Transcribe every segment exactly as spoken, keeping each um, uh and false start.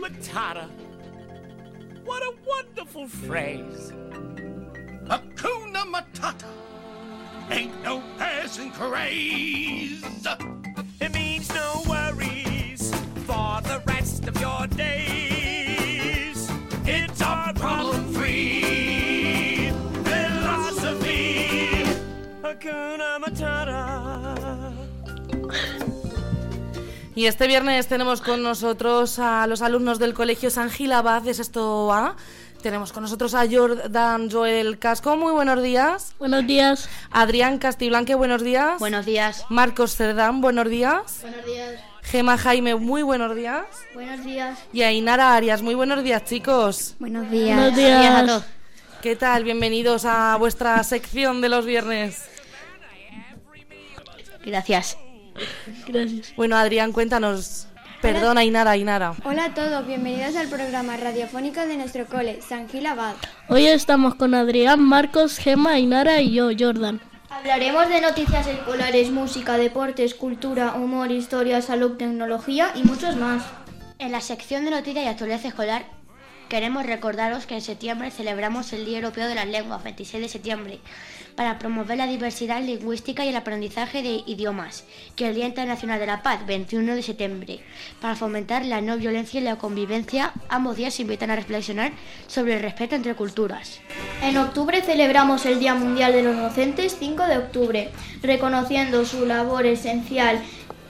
Matata. What a wonderful phrase. Hakuna Matata. Ain't no passing craze. It means no worries for the rest of your days. It's our problem-free philosophy. Hakuna Matata. Y este viernes tenemos con nosotros a los alumnos del Colegio San Gil Abad de sexto A. Tenemos con nosotros a Jordan Joel Casco, muy buenos días. Buenos días. Adrián Castiblanque, buenos días. Buenos días. Marcos Cerdán, buenos días. Buenos días. Gema Jaime, muy buenos días. Buenos días. Y Ainara Arias, muy buenos días, chicos. Buenos días. Buenos días a todos. ¿Qué tal? Bienvenidos a vuestra sección de los viernes. Gracias. Gracias. Bueno, Adrián, cuéntanos. Perdón, Ainara, Ainara. Hola a todos, bienvenidos al programa radiofónico de nuestro cole, San Gil Abad. Hoy estamos con Adrián, Marcos, Gema, Ainara y yo, Jordan. Hablaremos de noticias escolares, música, deportes, cultura, humor, historia, salud, tecnología y muchos más. En la sección de noticias y actualidad escolar queremos recordaros que en septiembre celebramos el Día Europeo de las Lenguas, veintiséis de septiembre, para promover la diversidad lingüística y el aprendizaje de idiomas, que el Día Internacional de la Paz, veintiuno de septiembre, para fomentar la no violencia y la convivencia. Ambos días invitan a reflexionar sobre el respeto entre culturas. En octubre celebramos el Día Mundial de los Docentes, cinco de octubre, reconociendo su labor esencial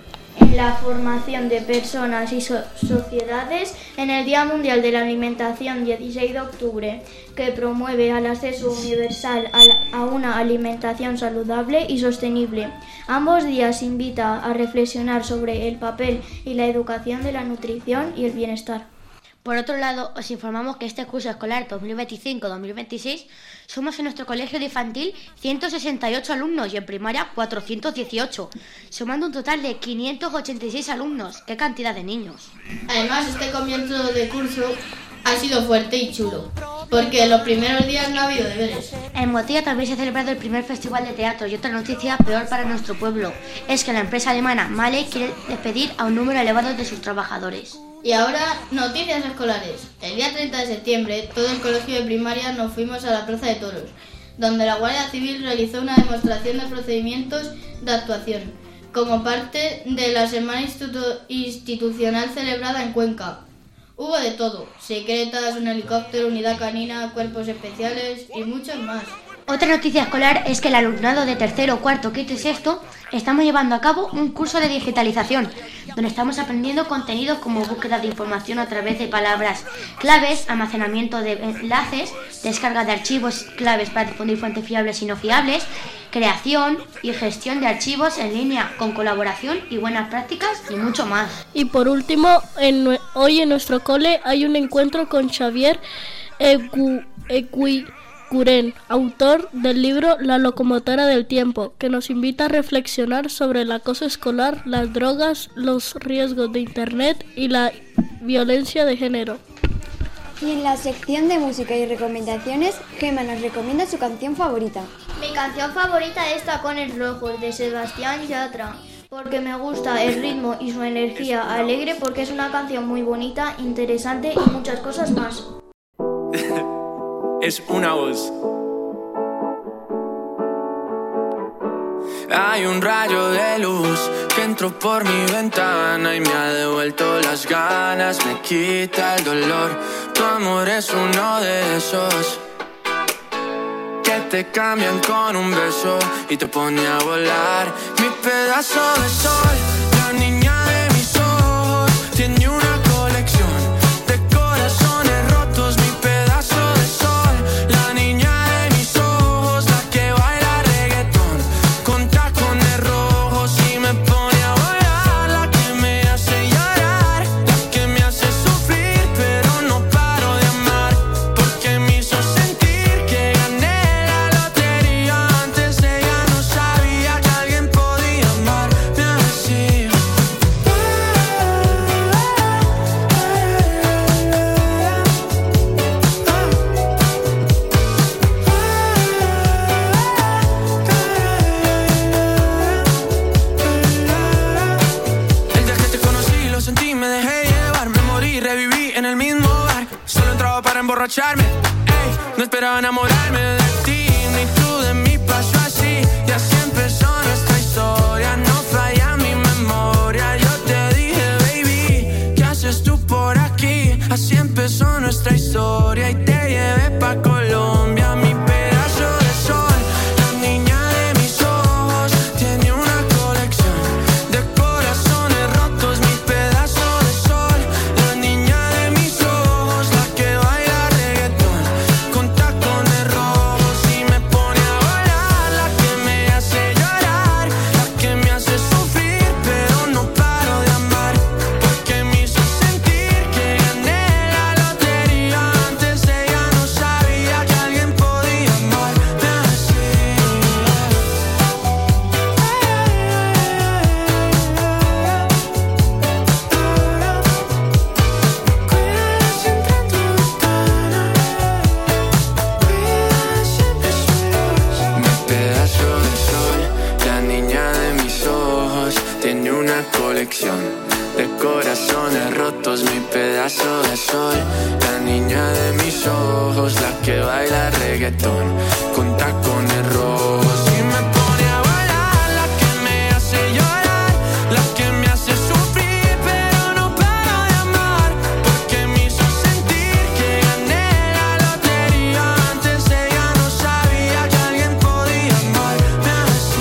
en la formación de personas y so- sociedades. En el Día Mundial de la Alimentación, dieciséis de octubre, que promueve el acceso universal a, la, a una alimentación saludable y sostenible. Ambos días invita a reflexionar sobre el papel y la educación de la nutrición y el bienestar. Por otro lado, os informamos que este curso escolar dos mil veinticinco dos mil veintiséis somos en nuestro colegio de infantil ciento sesenta y ocho alumnos y en primaria cuatrocientos dieciocho, sumando un total de quinientos ochenta y seis alumnos. ¡Qué cantidad de niños! Además, este comienzo de curso ha sido fuerte y chulo, porque en los primeros días no ha habido deberes. En Motilla también se ha celebrado el primer festival de teatro y otra noticia peor para nuestro pueblo es que la empresa alemana Male quiere despedir a un número elevado de sus trabajadores. Y ahora, noticias escolares. El día treinta de septiembre, todo el colegio de primaria nos fuimos a la Plaza de Toros, donde la Guardia Civil realizó una demostración de procedimientos de actuación, como parte de la semana institu- institucional celebrada en Cuenca. Hubo de todo: secretas, un helicóptero, unidad canina, cuerpos especiales y muchos más. Otra noticia escolar es que el alumnado de tercero, cuarto, quinto y sexto estamos llevando a cabo un curso de digitalización, donde estamos aprendiendo contenidos como búsqueda de información a través de palabras claves, almacenamiento de enlaces, descarga de archivos claves para difundir fuentes fiables y no fiables, creación y gestión de archivos en línea con colaboración y buenas prácticas y mucho más. Y por último, en nue- hoy en nuestro cole hay un encuentro con Xavier Ecu- Ecuiguren, autor del libro La locomotora del tiempo, que nos invita a reflexionar sobre el acoso escolar, las drogas, los riesgos de Internet y la violencia de género. Y en la sección de música y recomendaciones, Gema nos recomienda su canción favorita. Mi canción favorita es Tacones Rojos, de Sebastián Yatra, porque me gusta el ritmo y su energía alegre, porque es una canción muy bonita, interesante y muchas cosas más. Es una voz. Hay un rayo de luz que entró por mi ventana y me ha devuelto las ganas, me quita el dolor. Tu amor es uno de esos que te cambian con un beso y te pone a volar. Mi pedazo de sol, la niña de mis ojos, tiene una colección de corazones rotos. Mi pedazo de sol, la niña de mis ojos, la que baila reggaetón con tacones rojos y me pone a volar. La que me hace llorar, la que me hace sufrir, pero no paro de amar, porque me hizo sentir que gané la lotería. Antes ella no sabía que alguien podía amarme así. El día que te conocí lo sentí, me dejé llevar, me morí, reviví en el mismo bar. Solo entraba para emborracharme. Ey, no esperaba enamorarme de ti, ni tú de mí. Pasó así y así empezó nuestra historia. No falla mi memoria. Yo te dije, baby, ¿qué haces tú por aquí? Así empezó nuestra historia y te llevé pa' Colombia, mi pedazo de sol. La niña de mis ojos tiene una colección de corazones rotos, mi pedazo de sol. La niña de mis ojos, la que baila reggaetón con tacones rojos y me pone a volar. La que me hace llorar, la que me hace sufrir, pero no paro de amar, porque me hizo sentir que gané la lotería. Antes ella no sabía que alguien podía amarme así. Mi pedazo de sol, la niña de mis ojos, tiene una colección de corazones rotos. Mi pedazo de sol, la niña de mis ojos, la que baila reggaetón con tacones rojos y me pone a volar. La que me hace llorar, la que me hace sufrir, pero no paro de amar, porque me hizo sentir que gané la lotería. Antes ella no sabía que alguien podía amarme así.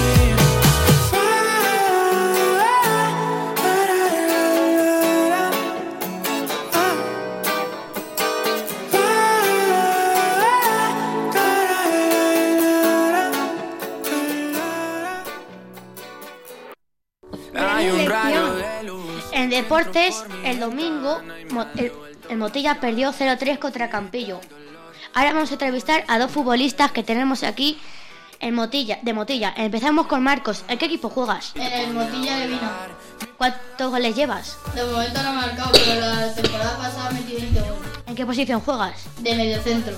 Hay un rayo de luz. En deportes, el domingo, Mo- el, el Motilla perdió cero tres contra Campillo. Ahora vamos a entrevistar a dos futbolistas que tenemos aquí en Motilla, de Motilla. Empezamos con Marcos. ¿En qué equipo juegas? En el Motilla de Vina. ¿Cuántos goles llevas? De momento no he marcado, pero la temporada pasada metí veinte goles. ¿En qué posición juegas? De mediocentro.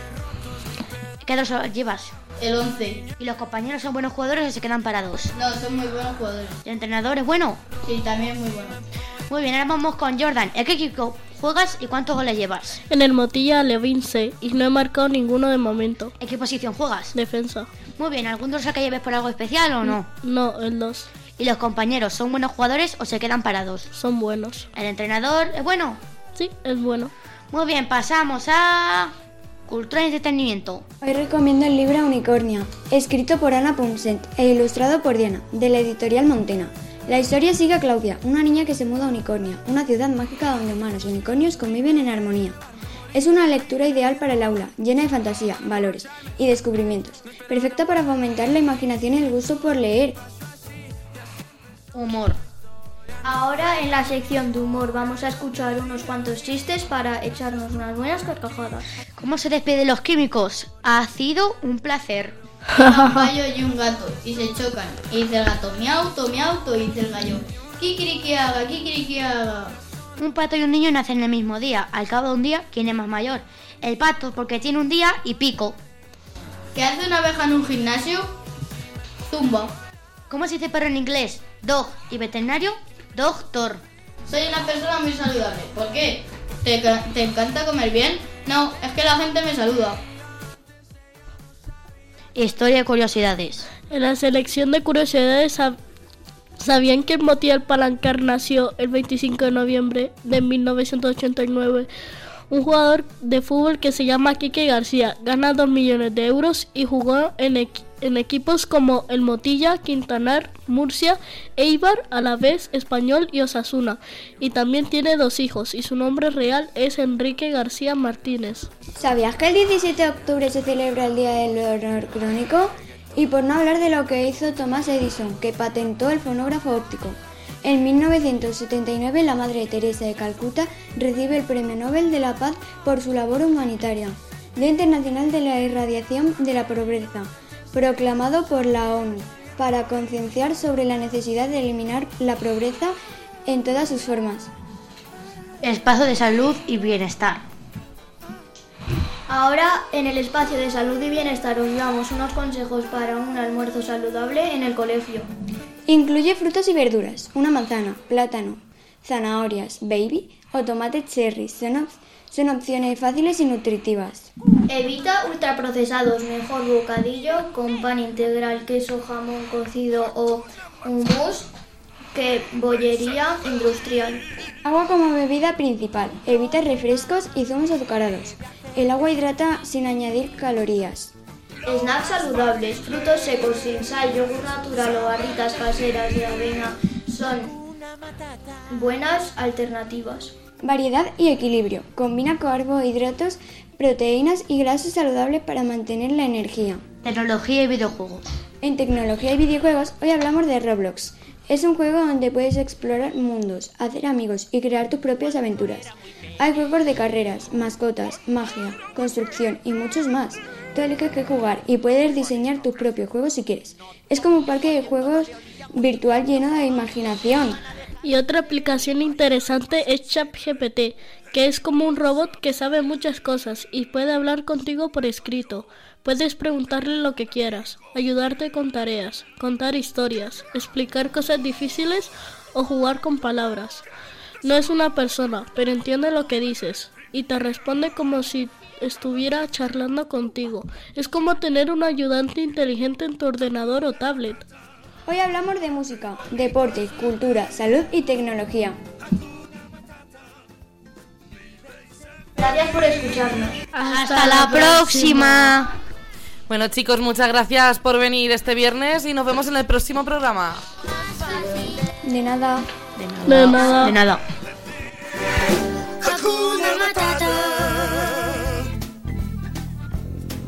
¿Qué dos llevas? El once. ¿Y los compañeros son buenos jugadores o se quedan parados? No, son muy buenos jugadores. ¿El entrenador es bueno? Sí, también muy buenos. Muy bien, ahora vamos con Jordan. ¿En qué equipo juegas y cuántos goles llevas? En el Motilla Levin C y no he marcado ninguno de momento. ¿En qué posición juegas? Defensa. Muy bien, ¿algún dorsal que lleves por algo especial o no? No, el dos. ¿Y los compañeros son buenos jugadores o se quedan parados? Son buenos. ¿El entrenador es bueno? Sí, es bueno. Muy bien, pasamos a cultura y entretenimiento. Hoy recomiendo el libro Unicornia, escrito por Ana Poncet e ilustrado por Diana, de la editorial Montena. La historia sigue a Claudia, una niña que se muda a Unicornia, una ciudad mágica donde humanos y unicornios conviven en armonía. Es una lectura ideal para el aula, llena de fantasía, valores y descubrimientos, perfecta para fomentar la imaginación y el gusto por leer. Humor. Ahora en la sección de humor vamos a escuchar unos cuantos chistes para echarnos unas buenas carcajadas. ¿Cómo se despiden los químicos? Ha sido un placer. Un caballo y un gato y se chocan. Y dice el gato miau, to miau, to, y dice el gallo kikirikiaga, kikirikiaga. Un pato y un niño nacen el mismo día. Al cabo de un día, ¿quién es más mayor? El pato, porque tiene un día y pico. ¿Qué hace una abeja en un gimnasio? Zumba. ¿Cómo se dice perro en inglés? Dog. ¿Y veterinario? Doctor. Soy una persona muy saludable. ¿Por qué? ¿Te, ca- ¿Te encanta comer bien? No, es que la gente me saluda. Historia de curiosidades. En la selección de curiosidades, sab- ¿sabían que el Motilla El Palancar nació el veinticinco de noviembre de mil novecientos ochenta y nueve? Un jugador de fútbol que se llama Quique García gana dos millones de euros y jugó en, equ- en equipos como el Motilla, Quintanar, Murcia, Eibar, Alavés, Español y Osasuna. Y también tiene dos hijos y su nombre real es Enrique García Martínez. ¿Sabías que el diecisiete de octubre se celebra el Día del Horror Crónico? Y por no hablar de lo que hizo Thomas Edison, que patentó el fonógrafo óptico. En mil novecientos setenta y nueve, la Madre Teresa de Calcuta recibe el Premio Nobel de la Paz por su labor humanitaria. Día Internacional de la Erradicación de la Pobreza, proclamado por la ONU, para concienciar sobre la necesidad de eliminar la pobreza en todas sus formas. Espacio de salud y bienestar. Ahora en el espacio de salud y bienestar os damos unos consejos para un almuerzo saludable en el colegio. Incluye frutas y verduras, una manzana, plátano, zanahorias, baby o tomate cherry. Son, op- son opciones fáciles y nutritivas. Evita ultraprocesados, mejor bocadillo con pan integral, queso, jamón cocido o hummus que bollería industrial. Agua como bebida principal. Evita refrescos y zumos azucarados. El agua hidrata sin añadir calorías. Snacks saludables, frutos secos sin sal, yogur natural o barritas caseras de avena son buenas alternativas. Variedad y equilibrio. Combina carbohidratos, proteínas y grasas saludables para mantener la energía. Tecnología y videojuegos. En tecnología y videojuegos, hoy hablamos de Roblox. Es un juego donde puedes explorar mundos, hacer amigos y crear tus propias aventuras. Hay juegos de carreras, mascotas, magia, construcción y muchos más. Tú eliges qué jugar y puedes diseñar tus propios juegos si quieres. Es como un parque de juegos virtual lleno de imaginación. Y otra aplicación interesante es ChatGPT, que es como un robot que sabe muchas cosas y puede hablar contigo por escrito. Puedes preguntarle lo que quieras, ayudarte con tareas, contar historias, explicar cosas difíciles o jugar con palabras. No es una persona, pero entiende lo que dices y te responde como si estuviera charlando contigo. Es como tener un ayudante inteligente en tu ordenador o tablet. Hoy hablamos de música, deporte, cultura, salud y tecnología. Gracias por escucharnos. Hasta la próxima. Bueno, chicos, muchas gracias por venir este viernes y nos vemos en el próximo programa. De nada. De nada. De nada.